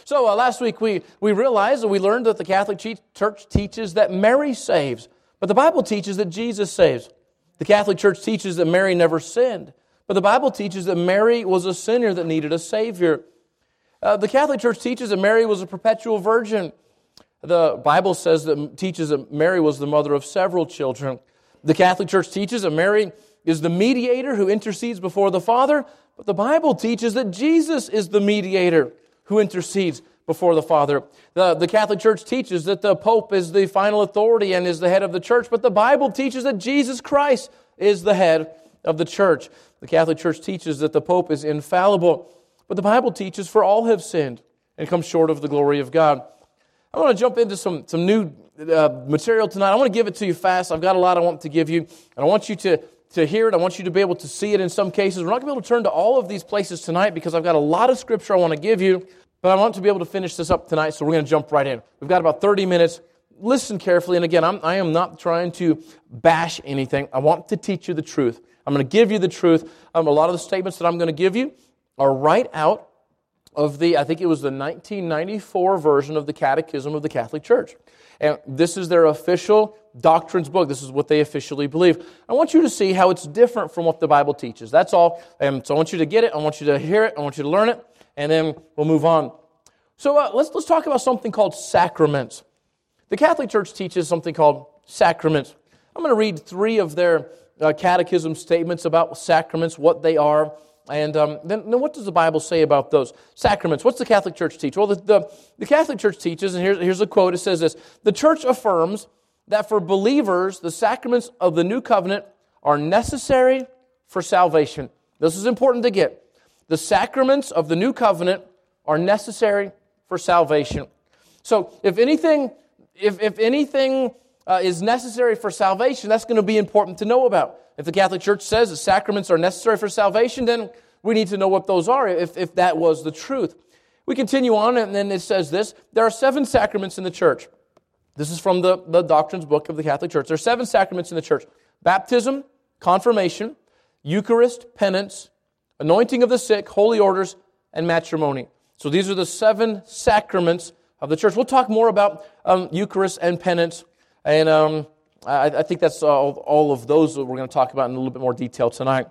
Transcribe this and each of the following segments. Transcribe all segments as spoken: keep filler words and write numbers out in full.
So uh, last week we, we realized and we learned that the Catholic Church teaches that Mary saves, but the Bible teaches that Jesus saves. The Catholic Church teaches that Mary never sinned, but the Bible teaches that Mary was a sinner that needed a Savior. Uh, the Catholic Church teaches that Mary was a perpetual virgin. The Bible says that teaches that Mary was the mother of several children. The Catholic Church teaches that Mary is the mediator who intercedes before the Father, but the Bible teaches that Jesus is the mediator who intercedes before the Father. The, the Catholic Church teaches that the Pope is the final authority and is the head of the Church, but the Bible teaches that Jesus Christ is the head of the Church. The Catholic Church teaches that the Pope is infallible, but the Bible teaches for all have sinned and come short of the glory of God. I want to jump into some, some new uh, material tonight. I want to give it to you fast. I've got a lot I want to give you, and I want you to, to hear it. I want you to be able to see it in some cases. We're not going to be able to turn to all of these places tonight because I've got a lot of Scripture I want to give you, but I want to be able to finish this up tonight, so we're going to jump right in. We've got about thirty minutes. Listen carefully, and again, I'm, I am not trying to bash anything. I want to teach you the truth. I'm going to give you the truth. Um, a lot of the statements that I'm going to give you are right out of the, I think it was the nineteen ninety-four version of the Catechism of the Catholic Church. And this is their official doctrines book. This is what they officially believe. I want you to see how it's different from what the Bible teaches. That's all. And so I want you to get it. I want you to hear it. I want you to learn it. And then we'll move on. So uh, let's, let's talk about something called sacraments. The Catholic Church teaches something called sacraments. I'm going to read three of their uh, catechism statements about sacraments, what they are, and um, then, then what does the Bible say about those sacraments? What's the Catholic Church teach? Well, the, the, the Catholic Church teaches, and here's, here's a quote, it says this: the Church affirms that for believers, the sacraments of the New Covenant are necessary for salvation. This is important to get. The sacraments of the New Covenant are necessary for salvation. So if anything, if, if anything uh, is necessary for salvation, that's going to be important to know about. If the Catholic Church says the sacraments are necessary for salvation, then we need to know what those are, if, if that was the truth. We continue on, and then it says this: there are seven sacraments in the Church. This is from the, the Doctrines book of the Catholic Church. There are seven sacraments in the Church: baptism, confirmation, Eucharist, penance, anointing of the sick, holy orders, and matrimony. So these are the seven sacraments of the Church. We'll talk more about um, Eucharist and penance, and um, I, I think that's all, all of those that we're going to talk about in a little bit more detail tonight.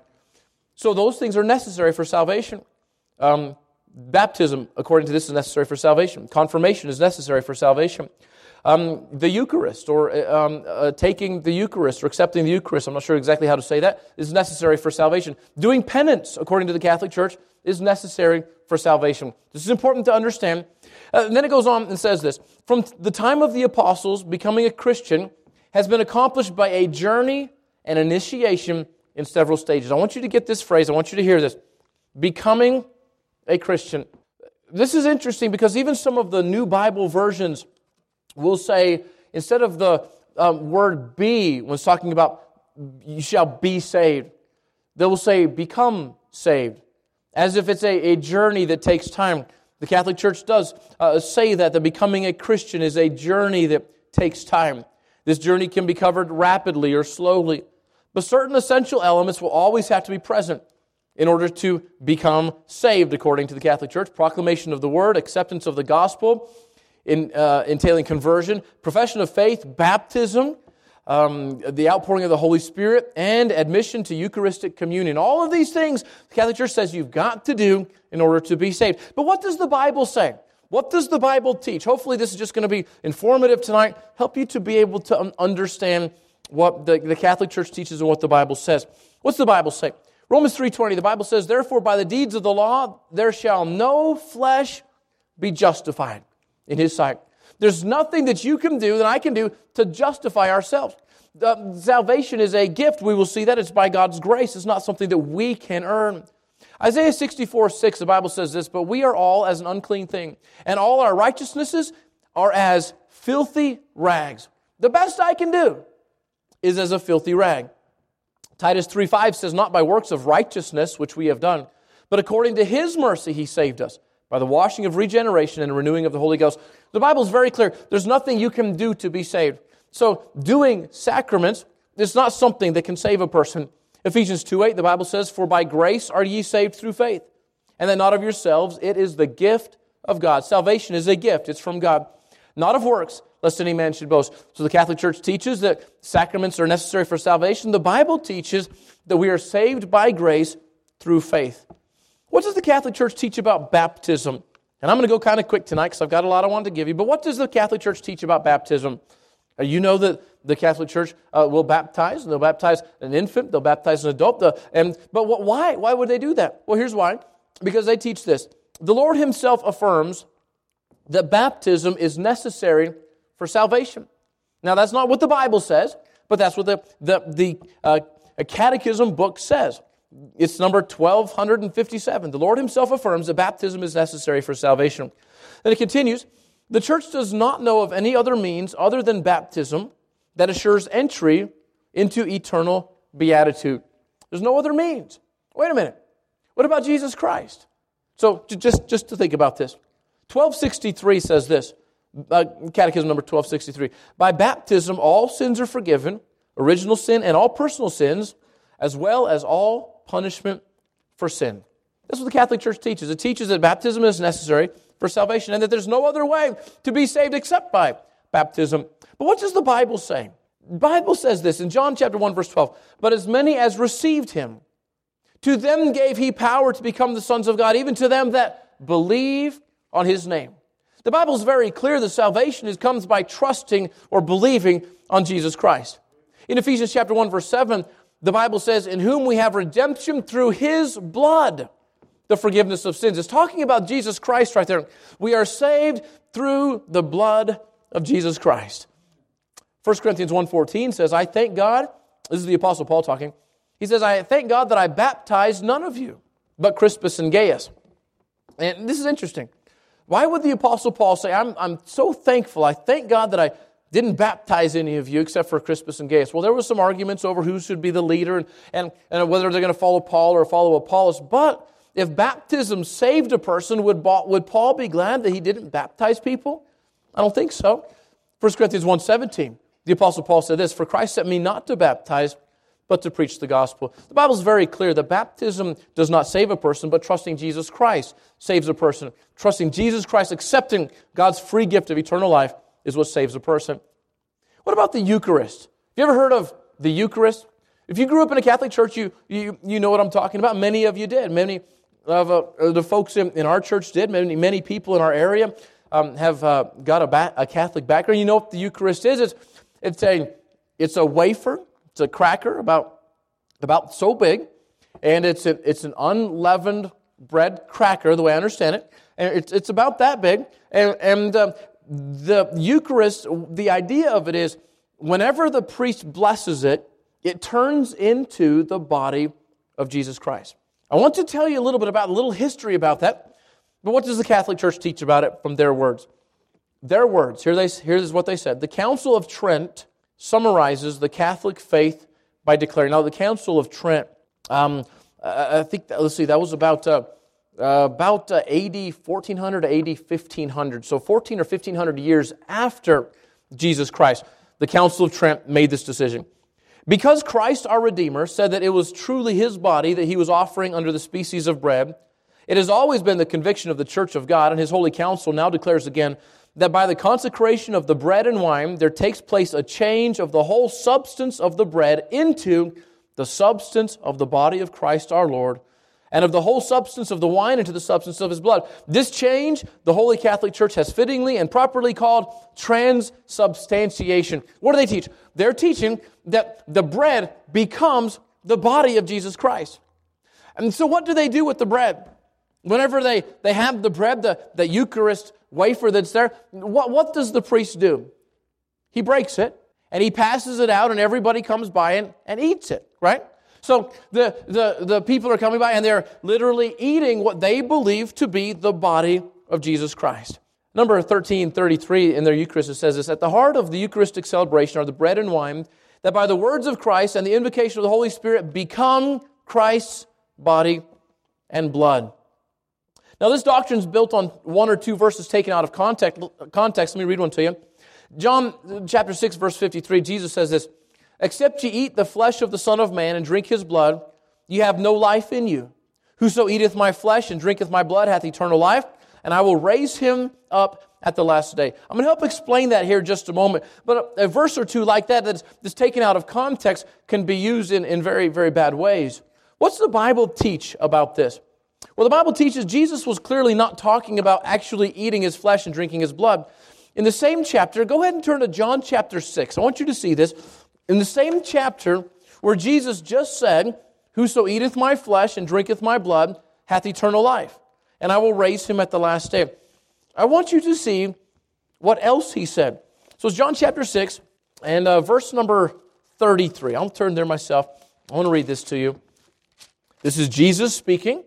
So those things are necessary for salvation. Um, baptism, according to this, is necessary for salvation. Confirmation is necessary for salvation. Um, the Eucharist, or um, uh, taking the Eucharist, or accepting the Eucharist, I'm not sure exactly how to say that, is necessary for salvation. Doing penance, according to the Catholic Church, is necessary for salvation. This is important to understand. Uh, and then it goes on and says this: from the time of the apostles, becoming a Christian has been accomplished by a journey and initiation in several stages. I want you to get this phrase. I want you to hear this: becoming a Christian. This is interesting because even some of the New Bible versions will say, instead of the um, word be, when it's talking about you shall be saved, they will say become saved, as if it's a, a journey that takes time. The Catholic Church does uh, say that, that becoming a Christian is a journey that takes time. This journey can be covered rapidly or slowly, but certain essential elements will always have to be present in order to become saved, according to the Catholic Church: proclamation of the Word, acceptance of the gospel, in, uh, entailing conversion, profession of faith, baptism, um, the outpouring of the Holy Spirit, and admission to Eucharistic communion. All of these things the Catholic Church says you've got to do in order to be saved. But what does the Bible say? What does the Bible teach? Hopefully this is just going to be informative tonight, help you to be able to understand what the, the Catholic Church teaches and what the Bible says. What's the Bible say? Romans three twenty, the Bible says, therefore by the deeds of the law there shall no flesh be justified in His sight. There's nothing that you can do, that I can do, to justify ourselves. Uh, salvation is a gift. We will see that. It's by God's grace. It's not something that we can earn. Isaiah sixty-four six, the Bible says this: but we are all as an unclean thing, and all our righteousnesses are as filthy rags. The best I can do is as a filthy rag. Titus three five says, not by works of righteousness which we have done, but according to His mercy He saved us, by the washing of regeneration and renewing of the Holy Ghost. The Bible is very clear. There's nothing you can do to be saved. So doing sacraments is not something that can save a person. Ephesians two eight, the Bible says, for by grace are ye saved through faith, and that not of yourselves, it is the gift of God. Salvation is a gift. It's from God, not of works, lest any man should boast. So the Catholic Church teaches that sacraments are necessary for salvation. The Bible teaches that we are saved by grace through faith. What does the Catholic Church teach about baptism? And I'm going to go kind of quick tonight because I've got a lot I want to give you. But what does the Catholic Church teach about baptism? Uh, you know that the Catholic Church uh, will baptize, and they'll baptize an infant, they'll baptize an adult. The, and But what, why? Why would they do that? Well, here's why. Because they teach this. The Lord Himself affirms that baptism is necessary for salvation. Now, that's not what the Bible says, but that's what the, the, the uh, Catechism book says. It's number twelve fifty-seven. The Lord Himself affirms that baptism is necessary for salvation. Then it continues, the Church does not know of any other means other than baptism that assures entry into eternal beatitude. There's no other means. Wait a minute. What about Jesus Christ? So just, just to think about this. twelve sixty-three says this, uh, Catechism number twelve sixty-three. By baptism, all sins are forgiven, original sin and all personal sins, as well as all punishment for sin. That's what the Catholic Church teaches. It teaches that baptism is necessary for salvation and that there's no other way to be saved except by baptism. But what does the Bible say? The Bible says this in John chapter one, verse twelve. But as many as received Him, to them gave He power to become the sons of God, even to them that believe on His name. The Bible is very clear that salvation is, comes by trusting or believing on Jesus Christ. In Ephesians chapter one, verse seven, the Bible says, in whom we have redemption through His blood, the forgiveness of sins. It's talking about Jesus Christ right there. We are saved through the blood of Jesus Christ. First Corinthians one fourteen says, I thank God, this is the Apostle Paul talking, he says, I thank God that I baptized none of you, but Crispus and Gaius. And this is interesting. Why would the Apostle Paul say, I'm, I'm so thankful, I thank God that I didn't baptize any of you except for Crispus and Gaius? Well, there were some arguments over who should be the leader and, and, and whether they're going to follow Paul or follow Apollos. But if baptism saved a person, would, would Paul be glad that he didn't baptize people? I don't think so. First Corinthians one seventeen, the Apostle Paul said this, for Christ sent me not to baptize, but to preach the gospel. The Bible is very clear that baptism does not save a person, but trusting Jesus Christ saves a person. Trusting Jesus Christ, accepting God's free gift of eternal life is what saves a person. What about the Eucharist? Have you ever heard of the Eucharist? If you grew up in a Catholic church, you you, you know what I'm talking about. Many of you did. Many of uh, the folks in, in our church did. Many, many people in our area um, have uh, got a, ba- a Catholic background. You know what the Eucharist is? It's, it's, a, it's a wafer. It's a cracker about, about so big. And it's, a, it's an unleavened bread cracker, the way I understand it. And it's, it's about that big. And, and uh, the Eucharist, the idea of it is, whenever the priest blesses it, it turns into the body of Jesus Christ. I want to tell you a little bit about, a little history about that. But what does the Catholic Church teach about it from their words? Their words, here they, here's what they said. The Council of Trent summarizes the Catholic faith by declaring, now the Council of Trent, um, I think, that, let's see, that was about uh, uh, about uh, A D fourteen hundred to A D fifteen hundred. So fourteen or fifteen hundred years after Jesus Christ, the Council of Trent made this decision. Because Christ, our Redeemer, said that it was truly His body that He was offering under the species of bread, it has always been the conviction of the Church of God, and His Holy Council now declares again that by the consecration of the bread and wine, there takes place a change of the whole substance of the bread into the substance of the body of Christ our Lord, and of the whole substance of the wine into the substance of His blood. This change, the Holy Catholic Church has fittingly and properly called transubstantiation. What do they teach? They're teaching that the bread becomes the body of Jesus Christ. And so what do they do with the bread? Whenever they, they have the bread, the, the Eucharist wafer that's there, what, what does the priest do? He breaks it, and he passes it out, and everybody comes by and, and eats it, right? So the, the, the people are coming by, and they're literally eating what they believe to be the body of Jesus Christ. Number thirteen thirty-three in their Eucharist, it says this, at the heart of the Eucharistic celebration are the bread and wine, that by the words of Christ and the invocation of the Holy Spirit become Christ's body and blood. Now this doctrine is built on one or two verses taken out of context. Context. Let me read one to you. John chapter six, verse fifty-three, Jesus says this, except ye eat the flesh of the Son of Man and drink His blood, ye have no life in you. Whoso eateth my flesh and drinketh my blood hath eternal life, and I will raise him up at the last day. I'm going to help explain that here in just a moment. But a, a verse or two like that that's, that's taken out of context can be used in, in very, very bad ways. What's the Bible teach about this? Well, the Bible teaches Jesus was clearly not talking about actually eating his flesh and drinking his blood. In the same chapter, go ahead and turn to John chapter six. I want you to see this. In the same chapter where Jesus just said, whoso eateth my flesh and drinketh my blood hath eternal life, and I will raise him at the last day. I want you to see what else he said. So it's John chapter six and uh, verse number thirty-three. I'll turn there myself. I want to read this to you. This is Jesus speaking.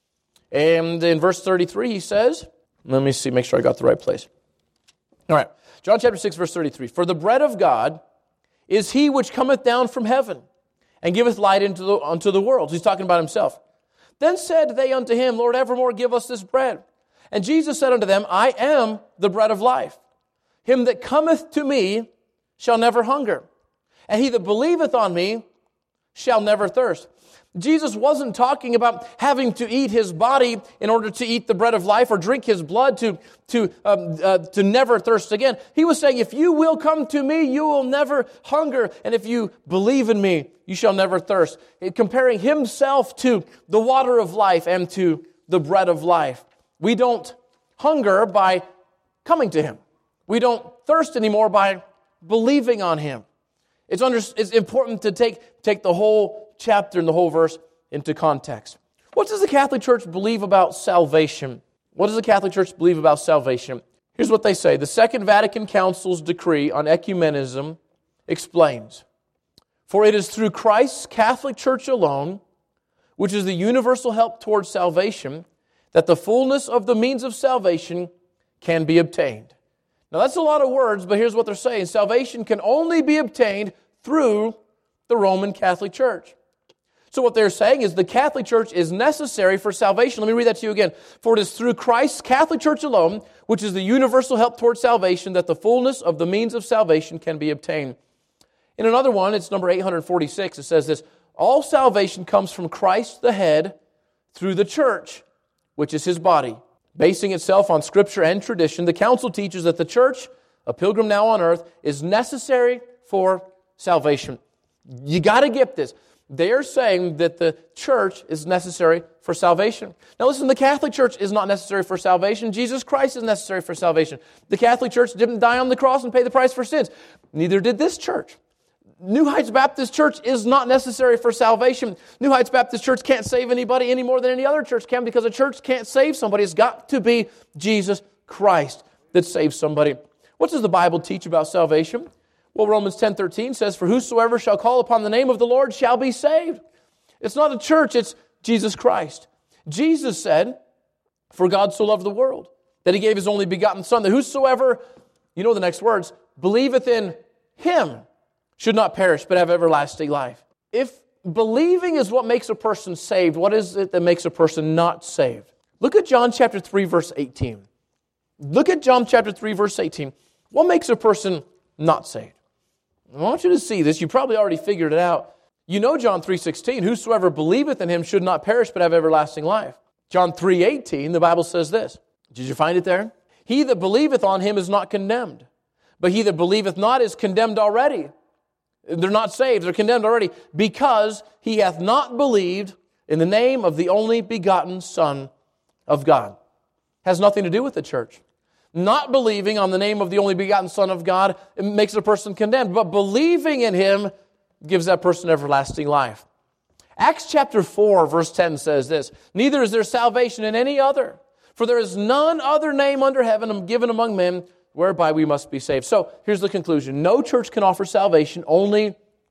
And in verse thirty-three he says, let me see, make sure I got the right place. All right, John chapter six, verse thirty-three. For the bread of God is he which cometh down from heaven, and giveth light into the, unto the world. He's talking about himself. Then said they unto him, Lord, evermore give us this bread. And Jesus said unto them, I am the bread of life. Him that cometh to me shall never hunger, and he that believeth on me shall never thirst. Jesus wasn't talking about having to eat his body in order to eat the bread of life or drink his blood to, to, um, uh, to never thirst again. He was saying, if you will come to me, you will never hunger. And if you believe in me, you shall never thirst. Comparing himself to the water of life and to the bread of life. We don't hunger by coming to him. We don't thirst anymore by believing on him. It's, under, it's important to take, take the whole chapter and the whole verse into context. What does the Catholic Church believe about salvation? What does the Catholic Church believe about salvation? Here's what they say. The Second Vatican Council's decree on ecumenism explains, for it is through Christ's Catholic Church alone, which is the universal help towards salvation, that the fullness of the means of salvation can be obtained. Now that's a lot of words, but here's what they're saying. Salvation can only be obtained through the Roman Catholic Church. So what they're saying is the Catholic Church is necessary for salvation. Let me read that to you again. For it is through Christ's Catholic Church alone, which is the universal help towards salvation, that the fullness of the means of salvation can be obtained. In another one, it's number eight hundred forty-six, it says this, all salvation comes from Christ the head through the church, which is his body. Basing itself on Scripture and tradition, the Council teaches that the church, a pilgrim now on earth, is necessary for salvation. You got to get this. They are saying that the church is necessary for salvation. Now listen, the Catholic Church is not necessary for salvation. Jesus Christ is necessary for salvation. The Catholic Church didn't die on the cross and pay the price for sins. Neither did this church. New Heights Baptist Church is not necessary for salvation. New Heights Baptist Church can't save anybody any more than any other church can, because a church can't save somebody. It's got to be Jesus Christ that saves somebody. What does the Bible teach about salvation? Well, Romans ten thirteen says, for whosoever shall call upon the name of the Lord shall be saved. It's not a church, it's Jesus Christ. Jesus said, for God so loved the world, that he gave his only begotten Son, that whosoever, you know the next words, believeth in him should not perish, but have everlasting life. If believing is what makes a person saved, what is it that makes a person not saved? Look at John chapter three, verse eighteen. Look at John chapter three, verse eighteen. What makes a person not saved? I want you to see this. You probably already figured it out. You know John three sixteen, whosoever believeth in him should not perish, but have everlasting life. John three eighteen, the Bible says this. Did you find it there? He that believeth on him is not condemned, but he that believeth not is condemned already. They're not saved, they're condemned already, because he hath not believed in the name of the only begotten Son of God. Has nothing to do with the church. Not believing on the name of the only begotten Son of God makes a person condemned, but believing in him gives that person everlasting life. Acts chapter four, verse ten says this, neither is there salvation in any other, for there is none other name under heaven given among men whereby we must be saved. So here's the conclusion. No church can offer salvation, only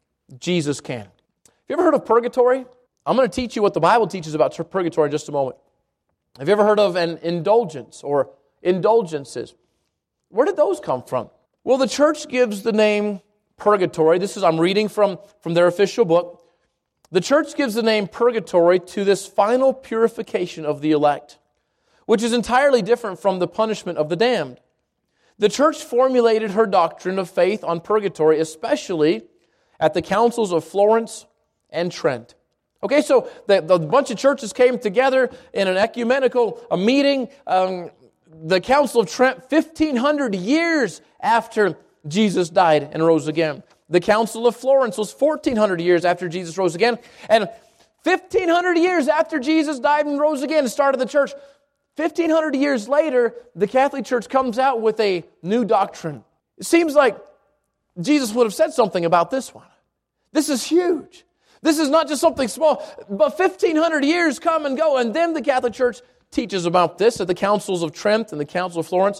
Jesus can. Have you ever heard of purgatory? I'm going to teach you what the Bible teaches about purgatory in just a moment. Have you ever heard of an indulgence or indulgences? Where did those come from? Well, the church gives the name purgatory. This is, I'm reading from, from their official book. The church gives the name purgatory to this final purification of the elect, which is entirely different from the punishment of the damned. The church formulated her doctrine of faith on purgatory, especially at the councils of Florence and Trent. Okay, so the, the bunch of churches came together in an ecumenical a meeting, um, the Council of Trent fifteen hundred years after Jesus died and rose again. The Council of Florence was fourteen hundred years after Jesus rose again. And fifteen hundred years after Jesus died and rose again and started the church, fifteen hundred years later, the Catholic Church comes out with a new doctrine. It seems like Jesus would have said something about this one. This is huge. This is not just something small, but fifteen hundred years come and go, and then the Catholic Church teaches about this at the Councils of Trent and the Council of Florence.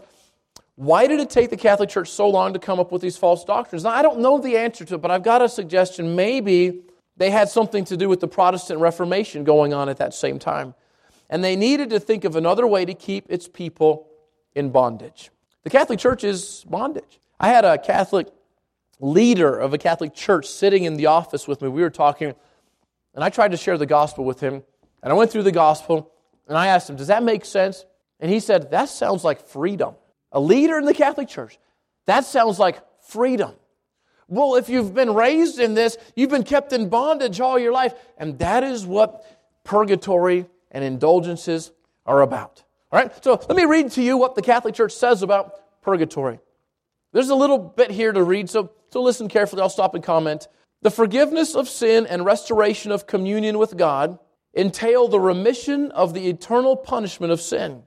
Why did it take the Catholic Church so long to come up with these false doctrines? Now, I don't know the answer to it, but I've got a suggestion. Maybe they had something to do with the Protestant Reformation going on at that same time. And they needed to think of another way to keep its people in bondage. The Catholic Church is bondage. I had a Catholic leader of a Catholic church sitting in the office with me. We were talking, and I tried to share the gospel with him. And I went through the gospel, and I asked him, does that make sense? And he said, that sounds like freedom. A leader in the Catholic Church, that sounds like freedom. Well, if you've been raised in this, you've been kept in bondage all your life, and that is what purgatory and indulgences are about. All right, so let me read to you what the Catholic Church says about purgatory. There's a little bit here to read, so, so listen carefully. I'll stop and comment. The forgiveness of sin and restoration of communion with God entail the remission of the eternal punishment of sin.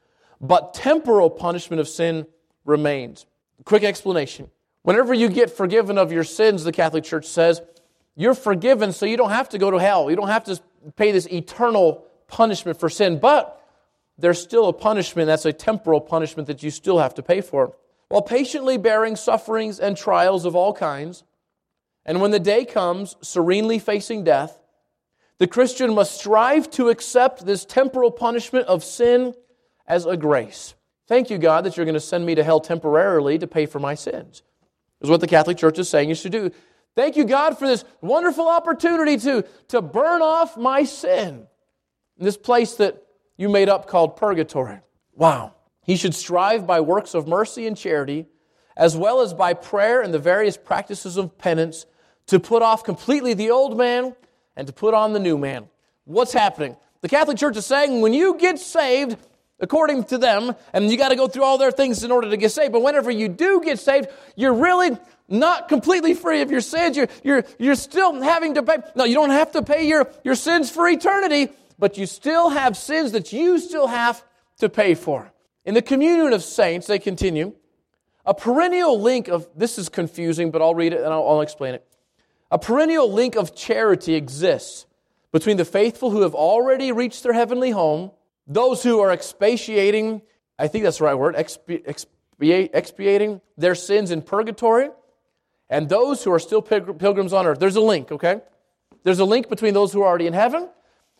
But temporal punishment of sin remains. Quick explanation. Whenever you get forgiven of your sins, the Catholic Church says, you're forgiven so you don't have to go to hell. You don't have to pay this eternal punishment for sin. But there's still a punishment. That's a temporal punishment that you still have to pay for. While patiently bearing sufferings and trials of all kinds, and when the day comes, serenely facing death, the Christian must strive to accept this temporal punishment of sin as a grace. Thank you, God, that you're going to send me to hell temporarily to pay for my sins. Is what the Catholic Church is saying you should do. Thank you, God, for this wonderful opportunity to, to burn off my sin. In this place that you made up called purgatory. Wow. He should strive by works of mercy and charity, as well as by prayer and the various practices of penance, to put off completely the old man and to put on the new man. What's happening? The Catholic Church is saying when you get saved, according to them, and you got to go through all their things in order to get saved. But whenever you do get saved, you're really not completely free of your sins. You're, you're, you're still having to pay. No, you don't have to pay your, your sins for eternity, but you still have sins that you still have to pay for. In the communion of saints, they continue, a perennial link of, this is confusing, but I'll read it and I'll, I'll explain it. A perennial link of charity exists between the faithful who have already reached their heavenly home, those who are expiating, I think that's the right word, expi- expiate, expiating their sins in purgatory, and those who are still pilgrims on earth. There's a link, okay? There's a link between those who are already in heaven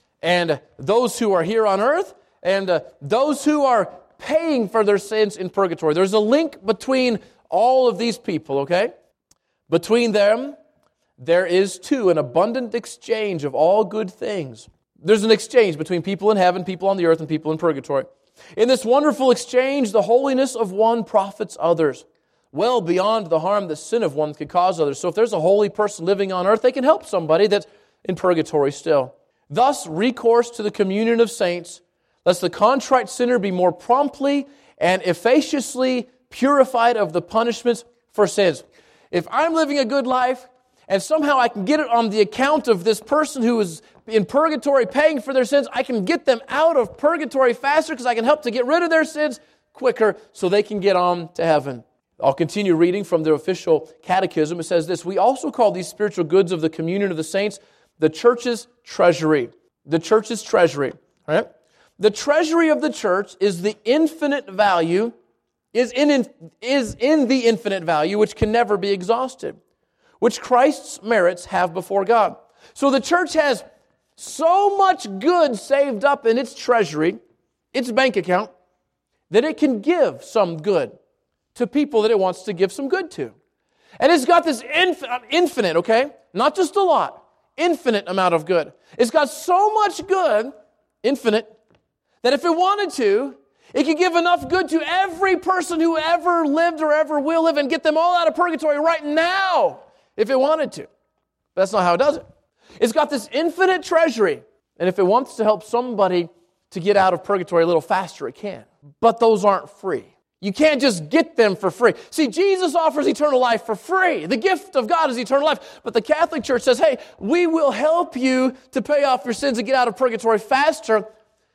and those who are here on earth and uh, those who are paying for their sins in purgatory. There's a link between all of these people, okay? Between them, there is, too, an abundant exchange of all good things. There's an exchange between people in heaven, people on the earth, and people in purgatory. In this wonderful exchange, the holiness of one profits others, well beyond the harm the sin of one could cause others. So if there's a holy person living on earth, they can help somebody that's in purgatory still. Thus, recourse to the communion of saints, lest the contrite sinner be more promptly and efficaciously purified of the punishments for sins. If I'm living a good life, and somehow I can get it on the account of this person who is in purgatory paying for their sins, I can get them out of purgatory faster because I can help to get rid of their sins quicker so they can get on to heaven. I'll continue reading from the official catechism. It says this, we also call these spiritual goods of the communion of the saints the church's treasury. The church's treasury. All right? The treasury of the church is the infinite value, is in, is in the infinite value which can never be exhausted, which Christ's merits have before God. So the church has so much good saved up in its treasury, its bank account, that it can give some good to people that it wants to give some good to. And it's got this inf- infinite, okay? Not just a lot, infinite amount of good. It's got so much good, infinite, that if it wanted to, it could give enough good to every person who ever lived or ever will live and get them all out of purgatory right now, if it wanted to. But that's not how it does it. It's got this infinite treasury, and if it wants to help somebody to get out of purgatory a little faster, it can. But those aren't free. You can't just get them for free. See, Jesus offers eternal life for free. The gift of God is eternal life. But the Catholic Church says, hey, we will help you to pay off your sins and get out of purgatory faster,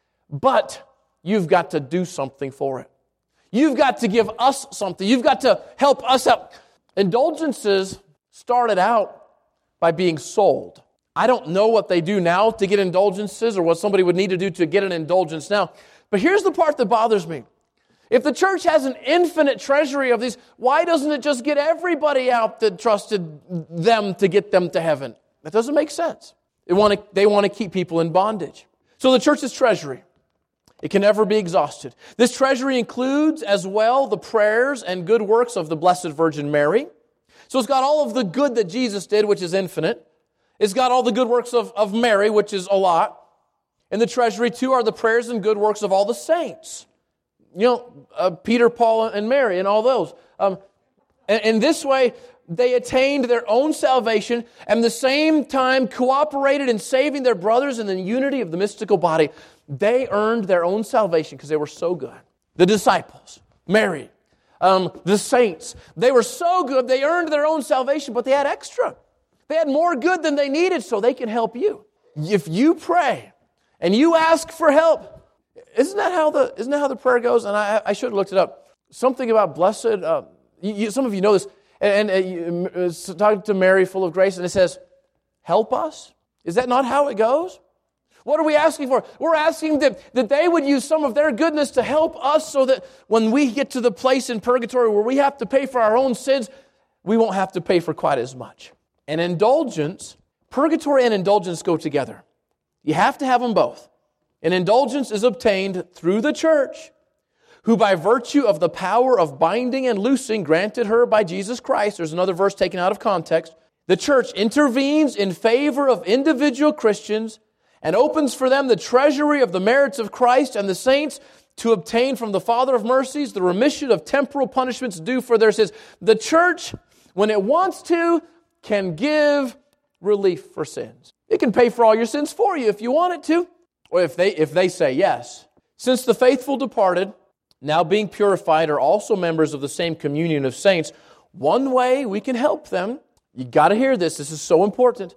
but you've got to do something for it. You've got to give us something. You've got to help us out. Indulgences started out by being sold. I don't know what they do now to get indulgences or what somebody would need to do to get an indulgence now. But here's the part that bothers me. If the church has an infinite treasury of these, why doesn't it just get everybody out that trusted them to get them to heaven? That doesn't make sense. They want to, they want to keep people in bondage. So the church's treasury, it can never be exhausted. This treasury includes as well the prayers and good works of the Blessed Virgin Mary. So it's got all of the good that Jesus did, which is infinite. It's got all the good works of, of Mary, which is a lot. In the treasury, too, are the prayers and good works of all the saints. You know, uh, Peter, Paul, and Mary, and all those. Um, and in this way, they attained their own salvation and at the same time cooperated in saving their brothers in the unity of the mystical body. They earned their own salvation because they were so good. The disciples, Mary, um, the saints, they were so good, they earned their own salvation, but they had extra. They had more good than they needed, so they can help you. If you pray and you ask for help, Isn't that how the isn't that how the prayer goes? And I, I should have looked it up. Something about blessed. Uh, you, you, some of you know this. And, and uh, you, uh, talking to Mary, full of grace, and it says, "Help us." Is that not how it goes? What are we asking for? We're asking that that they would use some of their goodness to help us, so that when we get to the place in purgatory where we have to pay for our own sins, we won't have to pay for quite as much. And indulgence, purgatory and indulgence go together. You have to have them both. An indulgence is obtained through the church, who by virtue of the power of binding and loosing granted her by Jesus Christ, there's another verse taken out of context, the church intervenes in favor of individual Christians and opens for them the treasury of the merits of Christ and the saints to obtain from the Father of mercies the remission of temporal punishments due for their sins. The church, when it wants to, can give relief for sins. It can pay for all your sins for you if you want it to. Or if they if they say yes. Since the faithful departed, now being purified, are also members of the same communion of saints, one way we can help them, you got to hear this, this is so important.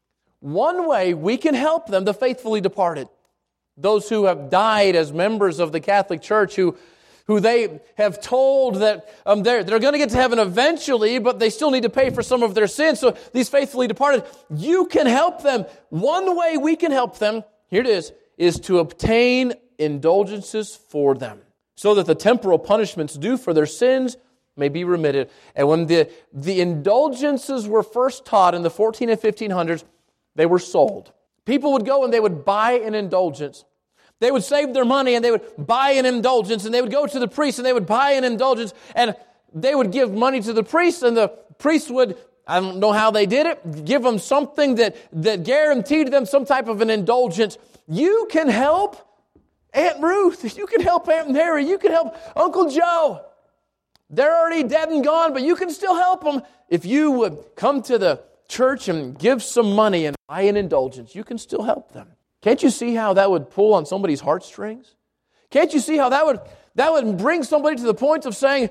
One way we can help them, the faithfully departed, those who have died as members of the Catholic Church, who, who they have told that um, they're, they're going to get to heaven eventually, but they still need to pay for some of their sins. So these faithfully departed, you can help them. One way we can help them, here it is, is to obtain indulgences for them, so that the temporal punishments due for their sins may be remitted. And when the, the indulgences were first taught in the fourteen and fifteen hundreds, they were sold. People would go and they would buy an indulgence. They would save their money and they would buy an indulgence, and they would go to the priest and they would buy an indulgence, and they would give money to the priest, and the priest would, I don't know how they did it, give them something that, that guaranteed them some type of an indulgence. You can help Aunt Ruth. You can help Aunt Mary. You can help Uncle Joe. They're already dead and gone, but you can still help them. If you would come to the church and give some money and buy an indulgence, you can still help them. Can't you see how that would pull on somebody's heartstrings? Can't you see how that would, that would bring somebody to the point of saying,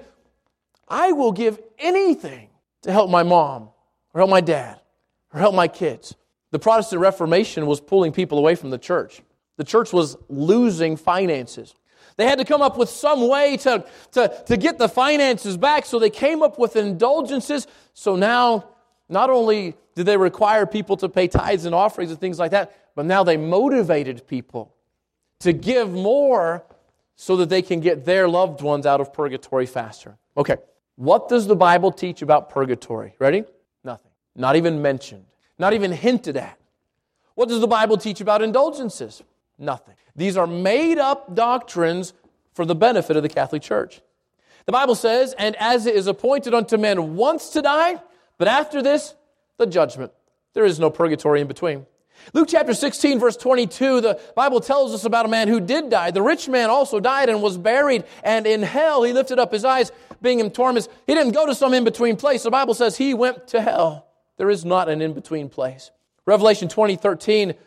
I will give anything to help my mom, or help my dad, or help my kids. The Protestant Reformation was pulling people away from the church. The church was losing finances. They had to come up with some way to, to, to get the finances back, so they came up with indulgences. So now, not only did they require people to pay tithes and offerings and things like that, but now they motivated people to give more so that they can get their loved ones out of purgatory faster. Okay, what does the Bible teach about purgatory? Ready? Nothing. Not even mentioned. Not even hinted at. What does the Bible teach about indulgences? Nothing. These are made-up doctrines for the benefit of the Catholic Church. The Bible says, and as it is appointed unto men once to die, but after this, the judgment. There is no purgatory in between. Luke chapter sixteen, verse twenty-two, the Bible tells us about a man who did die. The rich man also died and was buried, and in hell he lifted up his eyes, being in torments. He didn't go to some in-between place. The Bible says he went to hell. There is not an in-between place. Revelation twenty thirteen,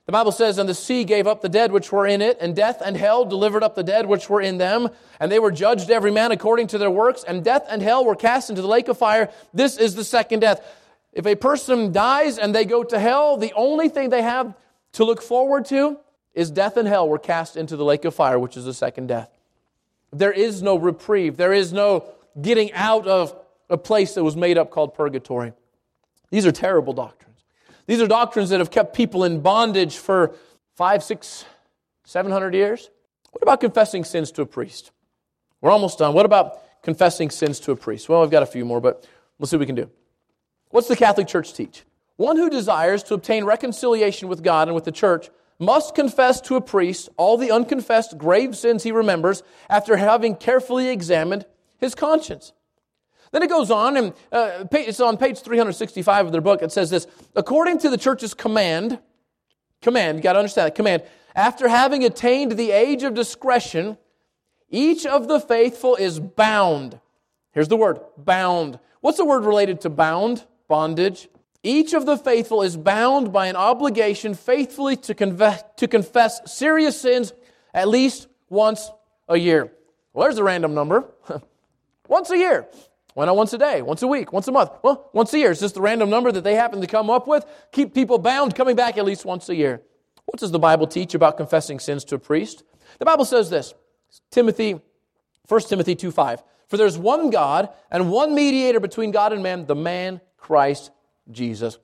The Bible says, and the sea gave up the dead which were in it, and death and hell delivered up the dead which were in them, and they were judged every man according to their works, and death and hell were cast into the lake of fire. This is the second death. If a person dies and they go to hell, the only thing they have to look forward to is death and hell were cast into the lake of fire, which is the second death. There is no reprieve. There is no getting out of a place that was made up called purgatory. These are terrible doctrines. These are doctrines that have kept people in bondage for five, six, seven hundred years. What about confessing sins to a priest? We're almost done. What about confessing sins to a priest? Well, I've got a few more, but let's see what we can do. What's the Catholic Church teach? One who desires to obtain reconciliation with God and with the church must confess to a priest all the unconfessed grave sins he remembers after having carefully examined his conscience. Then it goes on, and uh, it's on page three sixty-five of their book. It says this, according to the church's command, command, you got to understand that, command, after having attained the age of discretion, each of the faithful is bound. Here's the word, bound. What's the word related to bound? Bondage. Each of the faithful is bound by an obligation faithfully to confess, to confess serious sins at least once a year. Well, there's a random number. Once a year. Why not once a day, once a week, once a month? Well, once a year. It's just the random number that they happen to come up with. Keep people bound, coming back at least once a year. What does the Bible teach about confessing sins to a priest? The Bible says this, Timothy, First Timothy two five. For there's one God and one mediator between God and man, the man Christ Jesus.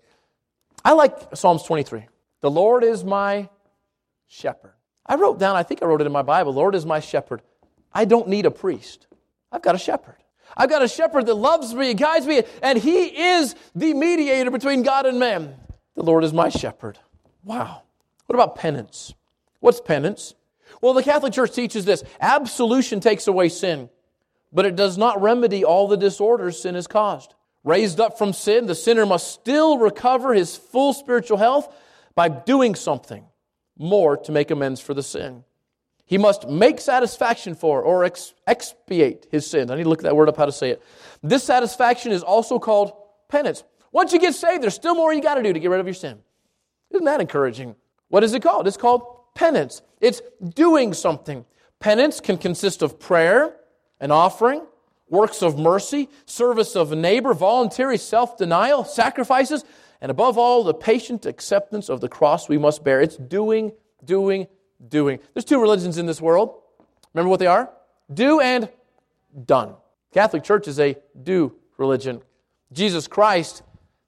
I like Psalms twenty-three. The Lord is my shepherd. I wrote down, I think I wrote it in my Bible, Lord is my shepherd. I don't need a priest. I've got a shepherd. I've got a shepherd that loves me, guides me, and He is the mediator between God and man. The Lord is my shepherd. Wow. What about penance? What's penance? Well, the Catholic Church teaches this. Absolution takes away sin, but it does not remedy all the disorders sin has caused. Raised up from sin, the sinner must still recover his full spiritual health by doing something more to make amends for the sin. He must make satisfaction for or ex- expiate his sins. I need to look that word up, how to say it. This satisfaction is also called penance. Once you get saved, there's still more you got to do to get rid of your sin. Isn't that encouraging? What is it called? It's called penance. It's doing something. Penance can consist of prayer, an offering, works of mercy, service of a neighbor, voluntary self-denial, sacrifices, and above all, the patient acceptance of the cross we must bear. It's doing, doing, doing. There's two religions in this world. Remember what they are? Do and done. Catholic Church is a do religion. Jesus Christ,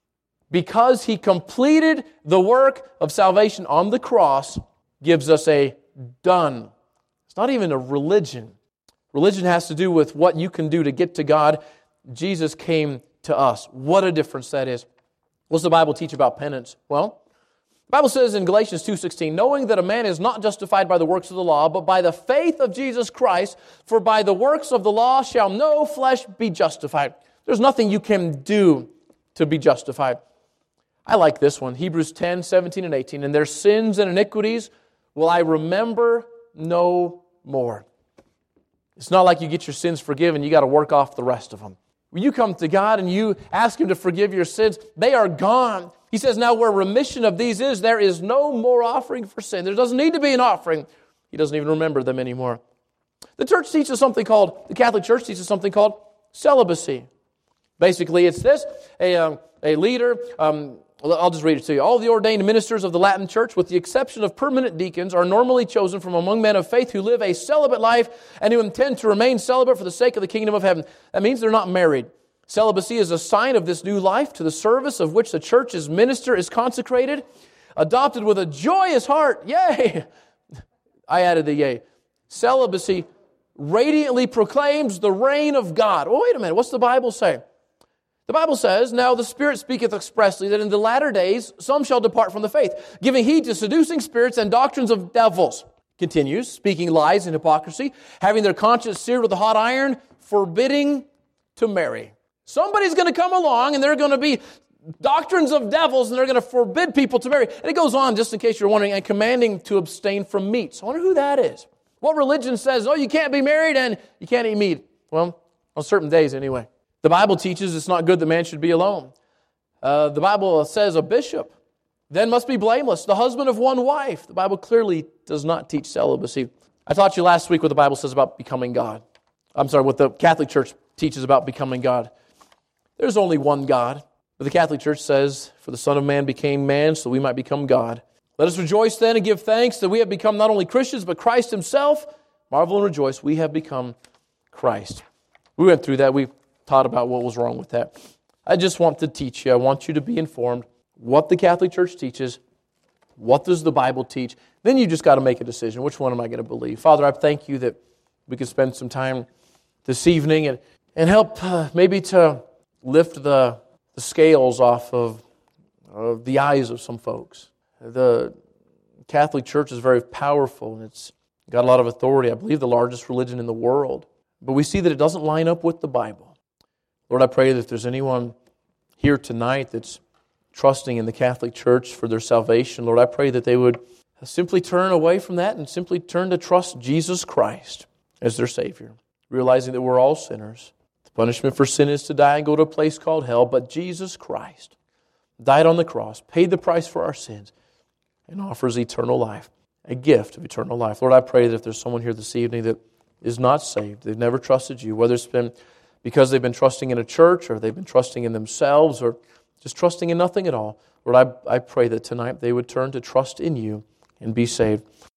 because He completed the work of salvation on the cross, gives us a done. It's not even a religion. Religion has to do with what you can do to get to God. Jesus came to us. What a difference that is. What's the Bible teach about penance? Well, the Bible says in Galatians two sixteen, knowing that a man is not justified by the works of the law, but by the faith of Jesus Christ, for by the works of the law shall no flesh be justified. There's nothing you can do to be justified. I like this one, Hebrews ten, seventeen, and eighteen. And their sins and iniquities will I remember no more. It's not like you get your sins forgiven, you got to work off the rest of them. When you come to God and you ask Him to forgive your sins, they are gone. He says, now where remission of these is, there is no more offering for sin. There doesn't need to be an offering. He doesn't even remember them anymore. The church teaches something called, the Catholic Church teaches something called celibacy. Basically, it's this, a, um, a leader, um, I'll just read it to you. All the ordained ministers of the Latin Church, with the exception of permanent deacons, are normally chosen from among men of faith who live a celibate life and who intend to remain celibate for the sake of the kingdom of heaven. That means they're not married. Celibacy is a sign of this new life to the service of which the church's minister is consecrated, adopted with a joyous heart. Yay! I added the yay. Celibacy radiantly proclaims the reign of God. Well, wait a minute. What's the Bible say? The Bible says, now the Spirit speaketh expressly that in the latter days some shall depart from the faith, giving heed to seducing spirits and doctrines of devils. Continues, speaking lies and hypocrisy, having their conscience seared with a hot iron, forbidding to marry. Somebody's going to come along and there are going to be doctrines of devils and they're going to forbid people to marry. And it goes on, just in case you're wondering, and commanding to abstain from meats. I wonder who that is. What religion says, oh, you can't be married and you can't eat meat? Well, on certain days anyway. The Bible teaches it's not good that man should be alone. Uh, the Bible says a bishop then must be blameless, the husband of one wife. The Bible clearly does not teach celibacy. I taught you last week what the Bible says about becoming God. I'm sorry, what the Catholic Church teaches about becoming God. There's only one God. But the Catholic Church says, for the Son of Man became man so we might become God. Let us rejoice then and give thanks that we have become not only Christians, but Christ Himself. Marvel and rejoice, we have become Christ. We went through that. We taught about what was wrong with that. I just want to teach you. I want you to be informed what the Catholic Church teaches. What does the Bible teach? Then you just got to make a decision. Which one am I going to believe? Father, I thank you that we could spend some time this evening and, and help uh, maybe to lift the, the scales off of, of the eyes of some folks. The Catholic Church is very powerful and it's got a lot of authority. I believe the largest religion in the world. But we see that it doesn't line up with the Bible. Lord, I pray that if there's anyone here tonight that's trusting in the Catholic Church for their salvation, Lord, I pray that they would simply turn away from that and simply turn to trust Jesus Christ as their Savior, realizing that we're all sinners. The punishment for sin is to die and go to a place called hell, but Jesus Christ died on the cross, paid the price for our sins, and offers eternal life, a gift of eternal life. Lord, I pray that if there's someone here this evening that is not saved, they've never trusted you, whether it's been because they've been trusting in a church or they've been trusting in themselves or just trusting in nothing at all, Lord, I, I pray that tonight they would turn to trust in you and be saved.